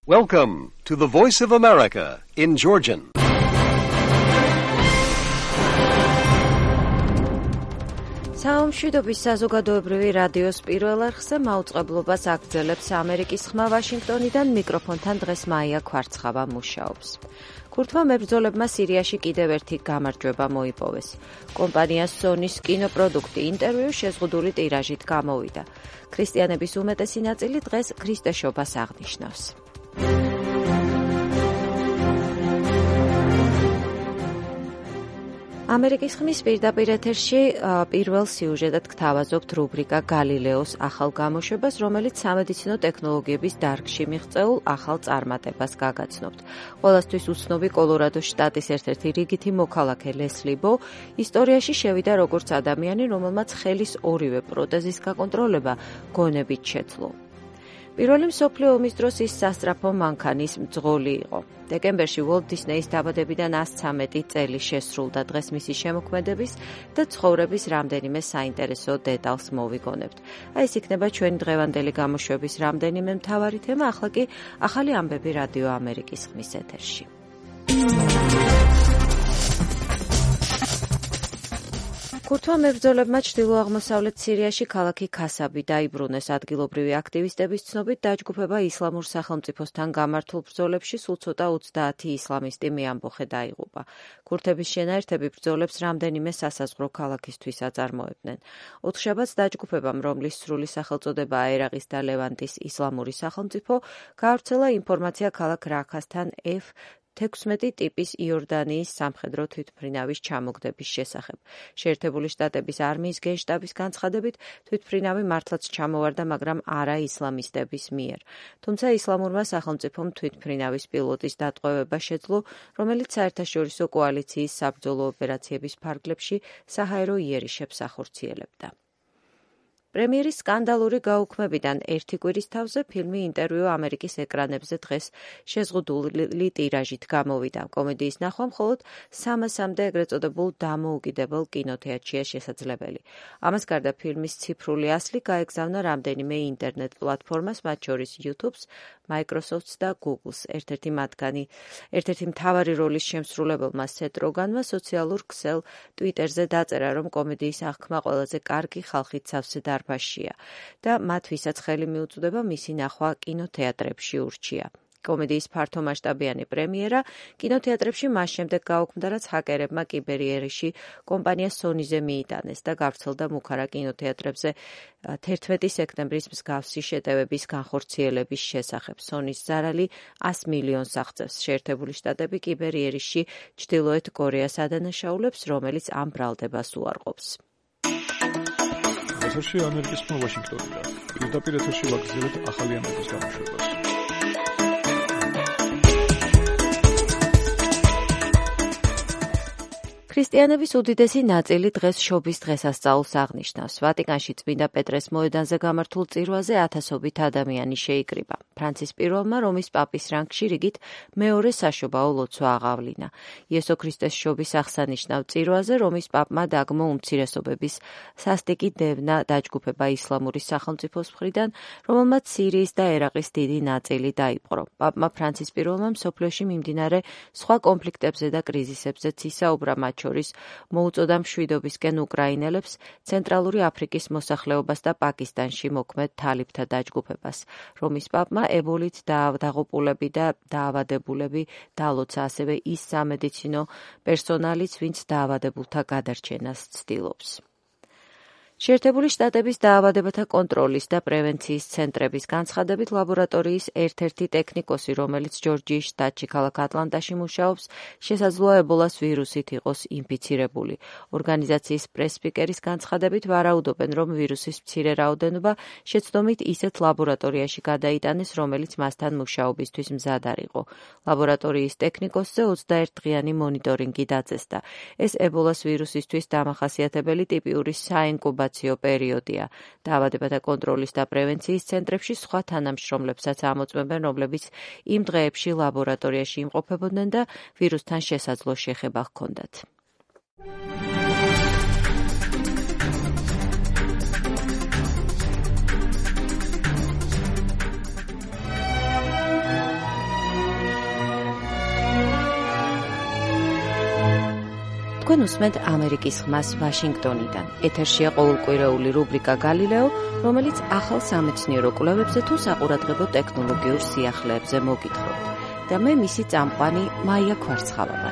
Welcome to the Voice of America in Georgian. საომშვიდობის საზოგადოებრივი რადიოს პირველ არხზე მაუწყებლობას აგრძელებს ამერიკის ხმა ვაშინგტონიდან, მიკროფონთან დღეს მაია ქვარცხავა მუშაობს. ქურთმა მებრძოლებმა სირიაში კიდევ ერთი გამარჯვება მოიპოვეს. კომპანია Sony-ს კინოპროდუქტი ინტერვიუ შეზღუდული ტირაჟით გამოვიდა. ქრისტიანების უმეტესი ნაწილი დღეს ქრისტეშობას აღნიშნავს. ამერიკის ხმის პირდაპირ ეთერში პირველ სიუჟეტად გთავაზობთ რუბრიკა გალილეოს ახალ გამოშვებას, რომელიც სამედიცინო ტექნოლოგიების დარგში მიღწეულ ახალ წარმატებას გაგაცნობთ. ყველასთვის უცნობი კოლორადოს შტატის ერთ-ერთი რიგითი მოქალაქე ლესლი ბო ისტორიაში შევიდა როგორც ადამიანი, რომელმაც ხელის ორივე პროტეზის გაკონტროლება გონებით შეძლო. პირველი მსოფლიო ომის დროს ის სასწრაფო მანქანის მძღოლი იყო. დეკემბერში Walt Disney-ის დაბადებიდან 113 წელი შესრულდა. დღეს მისი შემოქმედების და ცხოვრების რამდენიმე საინტერესო დეტალს მოვიგონებთ. ეს იქნება ჩვენი დღევანდელი გამოშვების რამდენიმე მთავარი თემა, ახლა კი ახალი ამბები რადიო ამერიკის ხმის ეთერში. ქურთმა მებრძოლებმა ჩრდილო-აღმოსავლეთ სირიაში ქალაქი ქასაბი დაიბრუნეს. ადგილობრივი აქტივისტების ცნობით, დაჯგუფება ისლამურ სახელმწიფოსთან გამართულ ბრძოლებში სულ ცოტა 30 ისლამისტი მეამბოხე დაიღუპა. ქურთების შენაერთები ბრძოლებს რამდენიმე სასაზღვრო ქალაქისთვის აწარმოებდნენ. ოთხშაბათს დაჯგუფებამ, რომლის სრული სახელწოდებაა ერაყის და ლევანტის ისლამური სახელმწიფო, გაავრცელა ინფორმაცია ქალაქ რაქასთან F-16 ტიპის იორდანიის სამხედრო თვითმფრინავის ჩამოგდების შესახებ. შეერთებული შტატების არმიის გენშტაბის განცხადებით, თვითმფრინავი მართლაც ჩამოვარდა, მაგრამ არა ისლამისტების მიერ. თუმცა ისლამურმა სახელმწიფომ თვითმფრინავის პილოტის დატყვევება შეძლო, რომელიც საერთაშორისო კოალიციის საბრძოლო ოპერაციების ფარგლებში საჰაერო იერიშებს ახორციელებდა. პრემიერის სკანდალური გაუქმებიდან ერთი კვირის თავზე ფილმი ინტერვიუ ამერიკის ეკრანებზე დღეს შეზღუდული ტირაჟით გამოვიდა. კომედიის ნახვა მხოლოდ 300-მდე ეგრეთ წოდებულ დამოუკიდებელ კინოთეატრშია შესაძლებელი. ამას გარდა ფილმის ციფრული ასლი გაეგზავნა რამდენიმე ინტერნეტ პლატფორმას, მათ შორის YouTube-ს, Microsoft-ს და Google-ს. ერთ-ერთი მთავარი როლის შემსრულებელმა სეთ როგანმა სოციალურ ქსელ Twitter-ზე დაწერა, რომ კომედიის აღქმა ყველაზე კარგი ხალხით სავსე დარბაზშია და მათ ვისაც ხელი მიუწვდება მისი ნახვა კინოთეატრებში ურჩია. კომედიის ფართომასშტაბიანი პრემიერა კინოთეატრებში მას შემდეგ გაუქმდა, რაც ჰაკერებმა კიბერიერიში კომპანია Sony-ზე მიიტანეს და გავრცელდა მუქარა კინოთეატრებზე 11 სექტემბრის მსგავსი შეტევების განხორციელების შესახებ. Sony-ს ზარალი 100 მილიონს აღწევს. შეერთებული შტატები კიბერიერიში ჩრდილოეთ კორეას ადანაშაულებს, რომელიც ამ ბრალდებას უარყოფს. ეთერში ამერიკის ხმა ვაშინგტონიდან. პირდაპირ ეთერში ვაგრძელებთ ახალი ამბების გამოშვებას. ქრისტიანების უდიდესი ნაწილი დღეს შობის დღესასწაულს აღნიშნავს. ვატიკანში წმინდა პეტრეს მოედანზე გამართულ წირვაზე ათასობით ადამიანი შეიკრიბა. ფრანცის პირველმა რომის პაპის რანგში რიგით მეორე საშობაო ლოცვა აღავლინა. იესო ქრისტეს შობის აღსანიშნავ წირვაზე რომის პაპმა დაგმო უმცირესობების სასტიკი დევნა დაჯგუფება ისლამური სახელმწიფოს მხრიდან, რომელმაც სირიის და ერაყის დიდი ნაწილი დაიპყრო. პაპმა ფრანცის პირველმა მსოფლიოში მიმდინარე სხვა კონფლიქტებზე და კრიზისებზეც ისაუბრა, მათ შორის მოუწოდა მშვიდობისკენ უკრაინელებს, ცენტრალური აფრიკის მოსახლეობას და პაკისტანში მოქმედ თალიბთა დაჯგუფებას. რომის პაპმა ებოლით დაღუპულები და დაავადებულები დალოცა, ასევე ის სამედიცინო პერსონალიც, ვინც დაავადებულთა გადარჩენას ცდილობს. შეერთებული შტატების დაავადებათა კონტროლის და პრევენციის ცენტრების განცხადებით, ლაბორატორიის ერთ-ერთი ტექნიკოსი, რომელიც ჯორჯიის შტატში ქალაქ ატლანტაში მუშაობს, შესაძლოა ებოლას ვირუსით იყოს ინფიცირებული. ორგანიზაციის პრეს-სპიკერის განცხადებით, ვარაუდობენ, რომ ვირუსის მცირე რაოდენობა შეცდომით ისეთ ლაბორატორიაში გადაიტანეს, რომელიც მასთან მუშაობისთვის მზად არ იყო. ლაბორატორიის ტექნიკოსზე 21 დღიანი მონიტორინგი დაძესდა. ეს ებოლას ვირუსისთვის დამახასიათებელი ტიპიური საინკუბაციო პერიოდია. დაავადებათა კონტროლის და პრევენციის ცენტრებში სხვა თანამშრომლებსაც ამოწმებენ, რომლებიც იმ დღეებში ლაბორატორიაში იმყოფებოდნენ და ვირუსთან შესაძლო შეხება ჰქონდათ. თქვენ უსმენთ ამერიკის ხმას ვაშინგტონიდან. ეთერშია ყოველკვირეული რუბრიკა გალილეო, რომელიც ახალ სამეცნიერო კვლევებზე თუ საყურადღებო ტექნოლოგიურ სიახლეებზე მოგითხრობთ. და მე მისი წამყვანი მაია ქვარცხალა ვარ.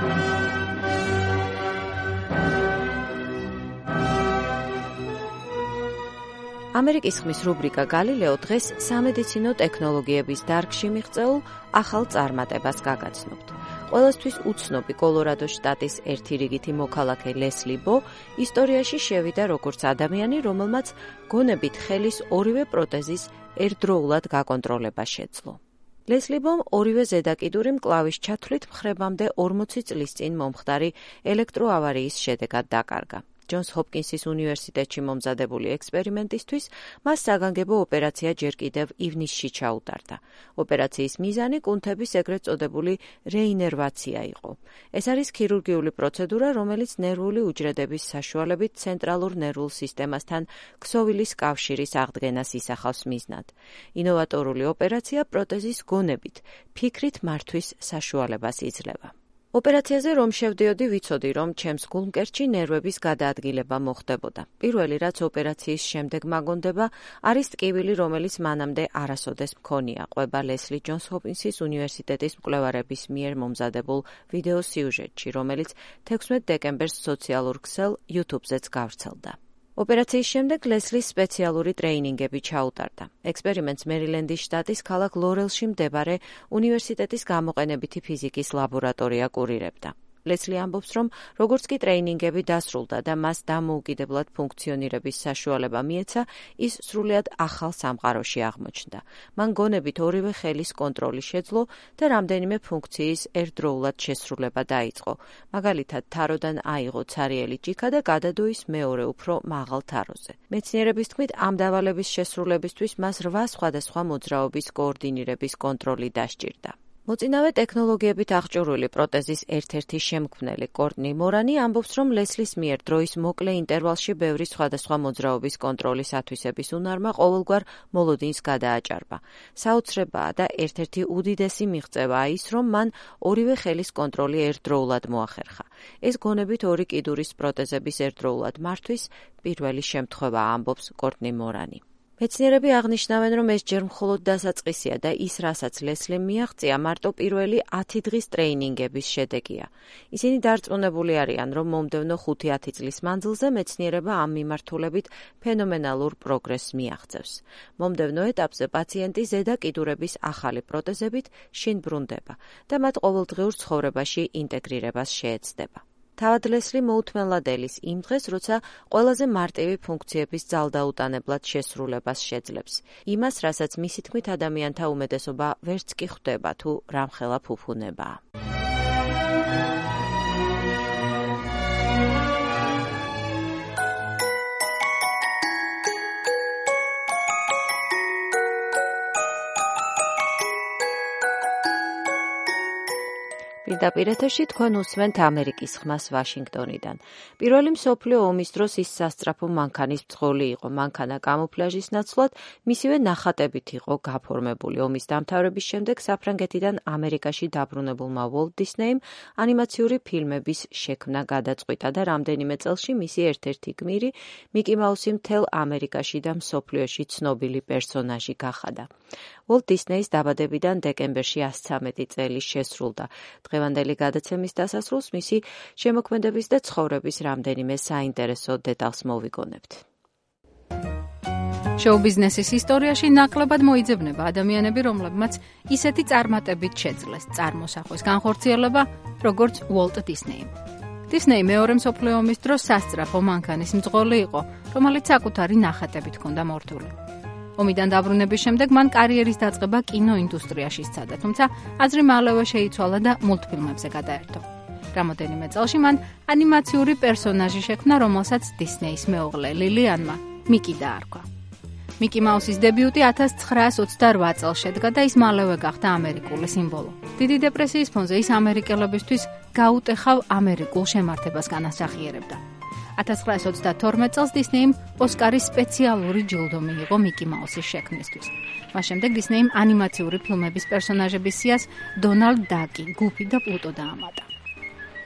ამერიკის ხმის რუბრიკა გალილეო დღეს სამედიცინო ტექნოლოგიების დარგში მიღწეულ ახალ წარმატებას გაგაცნობთ. ყველასთვის უცნობი კოლორადოს შტატის ერთი რიგითი მოქალაქე ლესლი ბო ისტორიაში შევიდა როგორც ადამიანი, რომელმაც გონებით ხელის ორივე პროტეზის ერთდროულად გაკონტროლება შეძლო. ლესლი ბომ ორივე ზედაკიდური მკლავის ჩათვლით მხრებამდე 40 წლის წინ მომხდარი ელექტროავარიის შედეგად დაკარგა. ჯონს ჰოპკინსის უნივერსიტეტში მომზადებული ექსპერიმენტისთვის მას საგანგებო ოპერაცია ჯერ კიდევ ივნისში ჩაუტარდა. ოპერაციის მიზანი კუნთების ეგრეთ წოდებული რეინერვაცია იყო. ეს არის ქირურგიული პროცედურა, რომელიც ნერვული უჯრედების საშუალებით ცენტრალურ ნერვულ სისტემასთან ქსოვილის კავშირის აღდგენას ისახავს მიზნად. ინოვატორული ოპერაცია პროტეზის გონებით, ფიქრით მართვის საშუალებას იძლევა. ოპერაციაზე რომ შევდიოდი, ვიცოდი, რომ ჩემს გულმკერდში ნერვების გადაადგილება მოხდებოდა. პირველი, რაც ოპერაციის შემდეგ მაგონდება, არის ტკივილი, რომელიც მანამდე არასოდეს მქონია, ყვება ლესლი ჯონს ჰოპკინსის უნივერსიტეტის მკვლევარების მიერ მომზადებულ ვიდეო სიუჟეტში, რომელიც 16 დეკემბერს სოციალურ ქსელ YouTube-ზეც გავრცელდა. ოპერაციის შემდეგ ლესლის სპეციალური ტრეინინგები ჩაუტარდა. ექსპერიმენტს მერილენდის შტატის ქალაქ ლორელში მდებარე უნივერსიტეტის გამოყენებითი ფიზიკის ლაბორატორია კურირებდა. ლესლი ამბობს, რომ როგორც კი ტრეინინგები დასრულდა და მას დამოუკიდებლად ფუნქციონირების საშუალება მიეცა, ის სრულიად ახალ სამყაროში აღმოჩნდა. მან გონებით ორივე ხელის კონტროლი შეძლო და რამდენიმე ფუნქციის ერთდროულად შესრულება დაიწყო. მაგალითად, თაროდან აიღო ცარიელი ჭიქა და გადადო ის მეორე უფრო მაღალ თაროზე. მეცნიერების თქმით, ამ დავალების შესრულებისთვის მას 8 სხვადასხვა მოძრაობის კოორდინირების კონტროლი დასჭირდა. მოწინავე ტექნოლოგიებით აღჭურვილი პროტეზის ერთ-ერთი შემქმნელი კორტნი მორანი ამბობს, რომ ლესლის მიერ დროის მოკლე ინტერვალში ბევრი სხვადასხვა მოძრაობის კონტროლის ათვისების უნარმა ყოველგვარ მოლოდინს გადააჭარბა. საოცრებაა და ერთ-ერთი უდიდესი მიღწევაა ის, რომ მან ორივე ხელის კონტროლი ერთდროულად მოახერხა. ეს გონებით ორი კიდურის პროტეზების ერთდროულად მართვის პირველი შემთხვევაა, ამბობს კორტნი მორანი. მეცნიერები აღნიშნავენ, რომ ეს ჯერ მხოლოდ დასაწყისია და ის, რასაც ლესლიმ მიაღწია, მარტო პირველი 10 დღის ტრეინინგების შედეგია. ისინი დარწმუნებული არიან, რომ მომდევნო 5-10 წლის მანძილზე მეცნიერება ამ მიმართულებით ფენომენალურ პროგრესს მიაღწევს. მომდევნო ეტაპზე პაციენტი ზედა კიდურების ახალი პროტეზებით შინ ბრუნდება და მათ ყოველდღიურ ცხოვრებაში ინტეგრირებას შეეცდება. თავად ლესლი მოუთმენლად ელის იმ დღეს, როცა ყველაზე მარტივი ფუნქციების ძალდაუტანებლად შესრულებას შეძლებს. იმას, რასაც მისი თქმით ადამიანთა უმეტესობა ვერც კი ხვდება, თუ რამხელა ფუფუნებაა. პირდაპირ ეთერში თქვენ უსმენთ ამერიკის ხმას ვაშინგტონიდან. პირველი მსოფლიო ომის დროს ის სასწრაფო მანქანის მძღოლი იყო. მანქანა კამუფლაჟის ნაცვლად მისივე ნახატებით იყო გაფორმებული. ომის დამთავრების შემდეგ საფრანგეთიდან ამერიკაში დაბრუნებულმა უოლტ დისნეიმ ანიმაციური ფილმების შექმნა გადაწყვიტა და რამდენიმე წელში მისი ერთ-ერთი გმირი მიკი მაუსი მთელ ამერიკაში და მსოფლიოში ცნობილი პერსონაჟი გახადა. უოლტ დისნეის დაბადებიდან დეკემბერში 113 წელი შესრულდა. დღევანდელი გადაცემის დასასრულს მისი შემოქმედების და ცხოვრების რამდენიმე საინტერესო დეტალს მოვიგონებთ. შოუ-ბიზნესის ისტორიაში ნაკლებად მოიძებნება ადამიანები, რომლებმაც ისეთი წარმატებით შეძლეს წარმოსახვის განხორციელება, როგორც უოლტ დისნეიმ. დისნეი მეორე მსოფლიო ომის დროს სასწრაფო მანქანის მძღოლი იყო, რომელიც საკუთარი ნახატებით ჰქონდა მორთული. ომიდან დაბრუნების შემდეგ მან კარიერის დაწყება კინოინდუსტრიაში სცადა, თუმცა აზრი მალევე შეიცვალა და მულტფილმებზე გადაერთო. რამოდენიმე წელში მან ანიმაციური პერსონაჟი შექმნა, რომელსაც დისნეის მეუღლე ლილიანმა მიკი დაარქვა. მიკი მაუსის დებიუტი 1928 წელს შედგა და ის მალევე გახდა ამერიკული სიმბოლო. დიდი დეპრესიის ფონზე ის ამერიკელებისთვის გაუტეხავ ამერიკულ შემართებას განასახიერებდა. 1922 წელს დისნეიმ ოსკარის სპეციალური ჯილდო მიიღო მიკი მაუსის შექმნისთვის. მას შემდეგ დისნეიმ ანიმაციური ფილმების პერსონაჟების სიას დონალდ დაკი, გუფი და პლუტო დაამატა.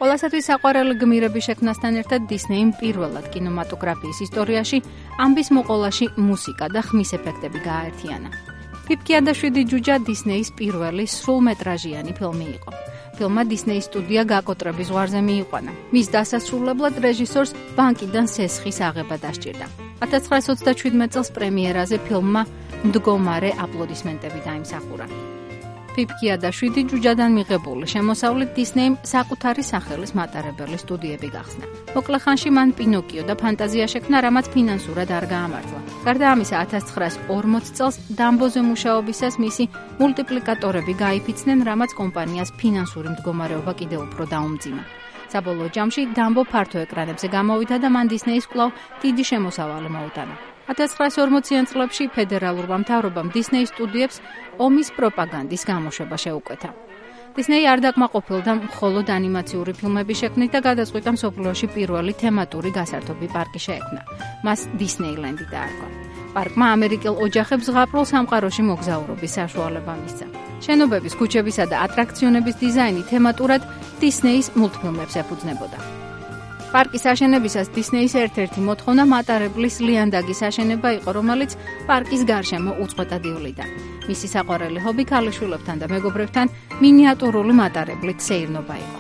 ყველასათვის საყვარელი გმირების შექმნასთან ერთად დისნეიმ პირველად კინემატოგრაფიის ისტორიაში ამბის მოყოლაში მუსიკა და ხმის ეფექტები გააერთიანა. ფიფქია და 7 ჯუჯა დისნეის პირველი სრულმეტრაჟიანი ფილმი იყო. ფილმმა დისნეის სტუდია გაკოტრების ზღვარზე მიიყვანა. მის დასასრულებლად რეჟისორს ბანკიდან სესხის აღება დასჭირდა. 1927 წელს პრემიერაზე ფილმმა მდგომარე აპლოდისმენტები დაიმსახურა. ფიფქია და 7 ჯუჯადან მიღებული შემოსავლით დისნეიმ საკუთარი სახელის მატარებელი სტუდიები გახსნა. მოკლე ხანში მან პინოკიო და ფანტაზია შექმნა, რამაც ფინანსურად არ გაამართლა. გარდა ამისა, 1940 წელს დამბოზე მუშაობისას მისი მულტიპლიკატორები გაიფიცნენ, რამაც კომპანიას ფინანსური მდგომარეობა კიდევ უფრო დაუმძიმა. საბოლოო ჯამში დამბო ფართო ეკრანებზე გამოვიდა და მან დისნეის კვლავ დიდი შემოსავალი მოუტანა. 1940-იან წლებში ფედერალურმა მთავრობამ დისნეის სტუდიებს ომის პროპაგანდის გამოშვება შეუკვეთა. დისნეი არ დაკმაყოფილდა მხოლოდ ანიმაციური ფილმების შექმნით და გადაწყვიტა მსოფლიოში პირველი თემატური გასართობი პარკი შეექმნა. მას დისნეილენდი დაარქვა. პარკმა ამერიკელ ოჯახებს ზღაპრულ სამყაროში მოგზაურობის საშუალება მისცა. შენობების, ქუჩებისა და ატრაქციონების დიზაინი თემატურად დისნეის მულტფილმებს ეფუძნებოდა. პარკის აშენებისას დისნეის ერთ-ერთი მოთხოვნა მატარებლის ლიანდაგის აშენება იყო, რომელიც პარკის გარშემო უწყვეტად ივლიდა. მისი საყვარელი ჰობი ქალიშვილებთან და მეგობრებთან მინიატურული მატარებლით სეირნობა იყო.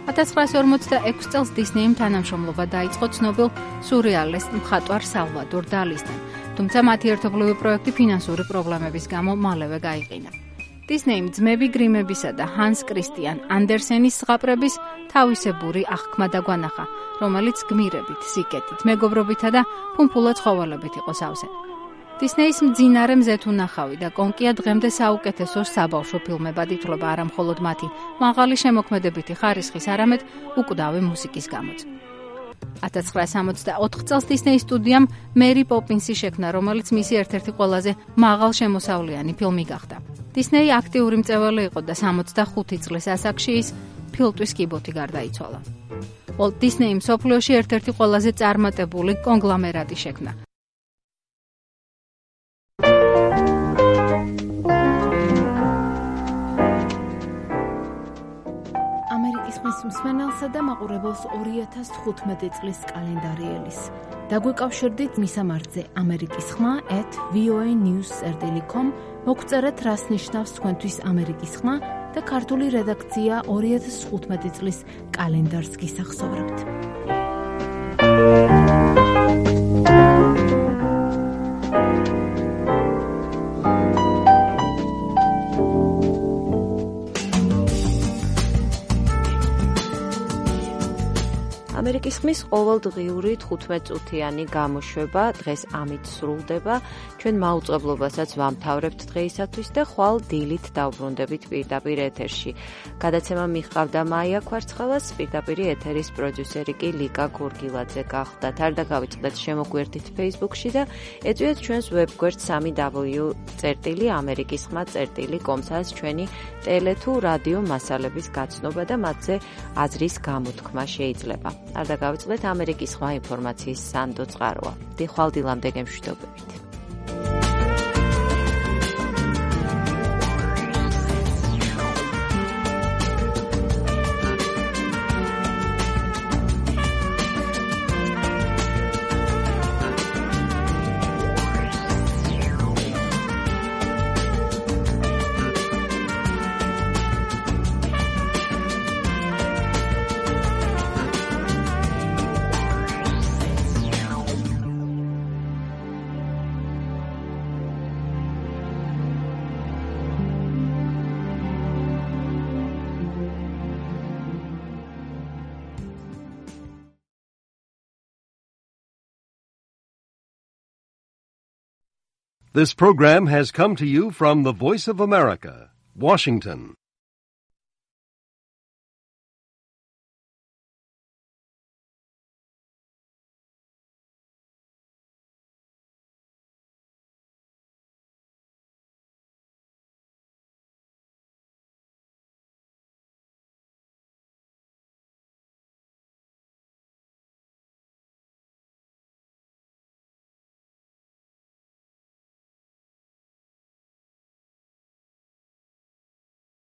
1946 წელს დისნეიმ თანამშრომლობა დაიწყო ცნობილ სურეალისტ მხატვარ სალვადორ დალისთან, თუმცა მათი ერთობლივი პროექტი ფინანსური პრობლემების გამო მალევე გაიყინა. დისნეიმ ძმები გრიმებისა და ჰანს კრისტიან ანდერსენის ზღაპრების თავისებური აღქმა დაგვანახა, რომელიც გმირებით, სიკეთით, მეგობრობითა და ფუმფულა ცხოველებით იყო სავსე. დისნეის მძინარე მზეთუნახავი და კონკია დღემდე საუკეთესო საბავშვო ფილმებად ითვლება არა მხოლოდ მათი მაღალი შემოქმედებითი ხარისხის, არამედ უკვდავი მუსიკის გამოც. 1964 წელს დისნეის სტუდიამ მერი პოპინსი შექმნა, რომელიც მისი ერთ-ერთი ყველაზე მაღალშემოსავლიანი ფილმი გახდა. დისნეი აქტიური მწვეველი იყო და 65 წლის ასაკში ის ფილტვის კიბოთი გარდაიცვალა. Walt Disney მსოფლიოში ერთ-ერთი ყველაზე წარმატებული კონგლომერატი შექმნა. ამერიკის ხმის მსმენელსა და მაყურებელს 2015 წლის კალენდარი ელის. დაგვეკავშირდით მისამართზე ამერიკის ხმა@voanews.com, მოგწერეთ რას ნიშნავს თქვენთვის ამერიკის ხმა და ქართული რედაქცია 2015 წლის კალენდარს გისახსოვრებთ. ამერიკის ხმის ყოველდღიური 15 წუთიანი გამოშვება დღეს ამით სრულდება. ჩვენ მაუწყებლობასაც ვამთავრებთ დღეისათვის და ხვალ დილით დავბრუნდებით პირდაპირ ეთერში. გადაცემა მიჰყავდა მაია ქვარცხალას, პირდაპირ ეთერის პროდიუსერი კი ლიკა გურგილაძე გახლდათ. არ დაგავიწყდეთ შემოგვერთით Facebook-ში და ეწვიეთ ჩვენს ვებგვერდს www.amerikiskhma.com-ს ჩვენი ტელე თუ რადიო მასალების გაცნობა და მათზე აზრის გამოთქმა შეიძლება. არ დაგავიწყდეთ ამერიკის ხმა ინფორმაციის სანდო წყაროა. ხვალ დილამდე გემშვიდობებით. This program has come to you from the Voice of America, Washington.